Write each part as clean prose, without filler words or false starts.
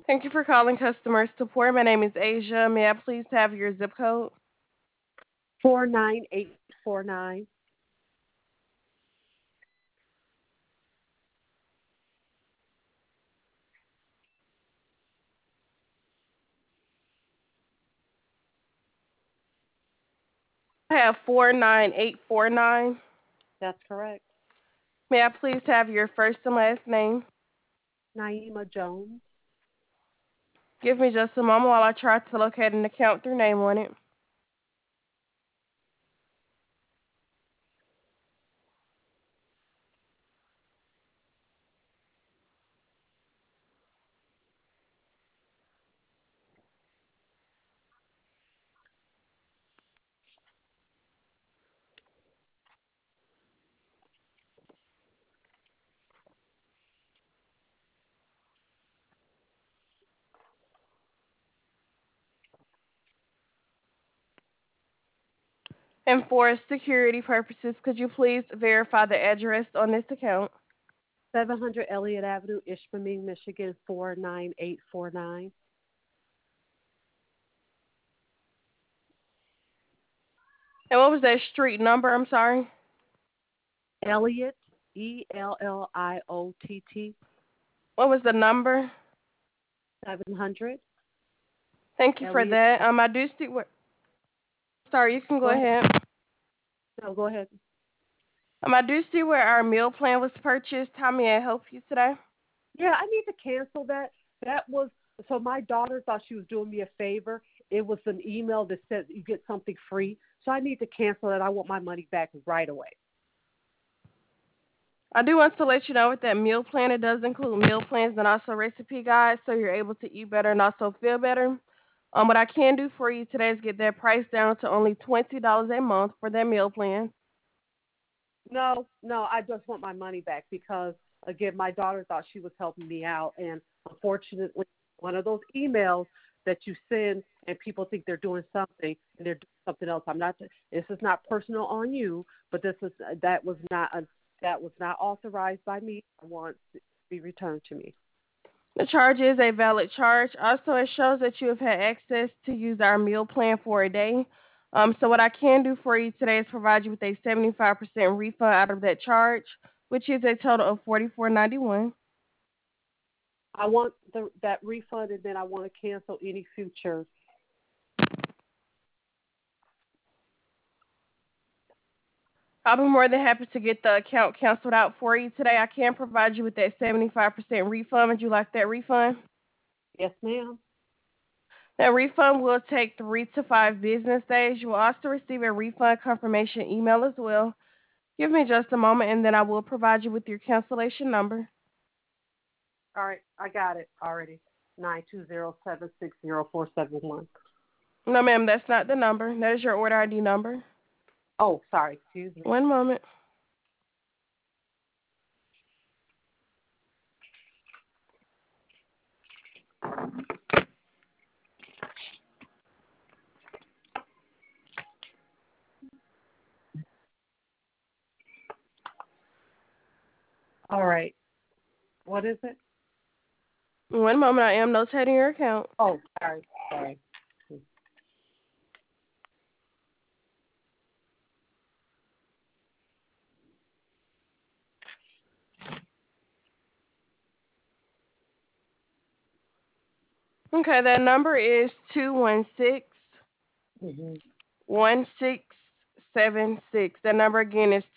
Thank you for calling customer support. My name is Asia. May I please have your zip code? 49849. I have 49849. That's correct. May I please have your first and last name? Naima Jones. Give me just a moment while I try to locate an account with your name on it. And for security purposes, could you please verify the address on this account? 700 Elliott Avenue, Ishpeming, Michigan, 49849. And what was that street number? I'm sorry. Elliott, Elliott. What was the number? 700 Thank you for Elliott. that. I do see where. Sorry, you can go Go ahead. ahead. No, go ahead. I do see where our meal plan was purchased. How may I help you today? Yeah, I need to cancel that. That was so my daughter thought she was doing me a favor. It was an email that said you get something free. So I need to cancel that. I want my money back right away. I do want to let you know with that meal plan, it does include meal plans and also recipe guides, so you're able to eat better and also feel better. What I can do for you today is get that price down to only $20 a month for that meal plan. No, no, I just want my money back because again, my daughter thought she was helping me out, and unfortunately, one of those emails that you send and people think they're doing something and they're doing something else. I'm not. This is not personal on you, but this is that was not authorized by me. I want it to be returned to me. The charge is a valid charge. Also, it shows that you have had access to use our meal plan for a day. So what I can do for you today is provide you with a 75% refund out of that charge, which is a total of $44.91. I want that refund, and then I want to cancel any future. I'll be more than happy to get the account canceled out for you today. I can provide you with that 75% refund. Would you like that refund? Yes, ma'am. That refund will take 3 to 5 business days. You will also receive a refund confirmation email as well. Give me just a moment and then I will provide you with your cancellation number. All right, I got it already. 920760471. No, ma'am, that's not the number. That is your order ID number. Oh, sorry. Excuse me. One moment. All right. What is it? One moment. I am notating your account. Oh, sorry. Sorry. Okay, that number is 216 Mm-hmm. 1676. That number again is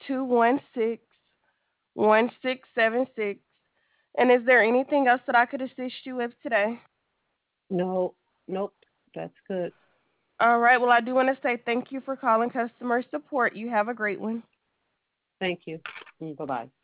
216 1676. And is there anything else that I could assist you with today? No, nope. That's good. All right. Well, I do want to say thank you for calling customer support. You have a great one. Thank you. Bye bye.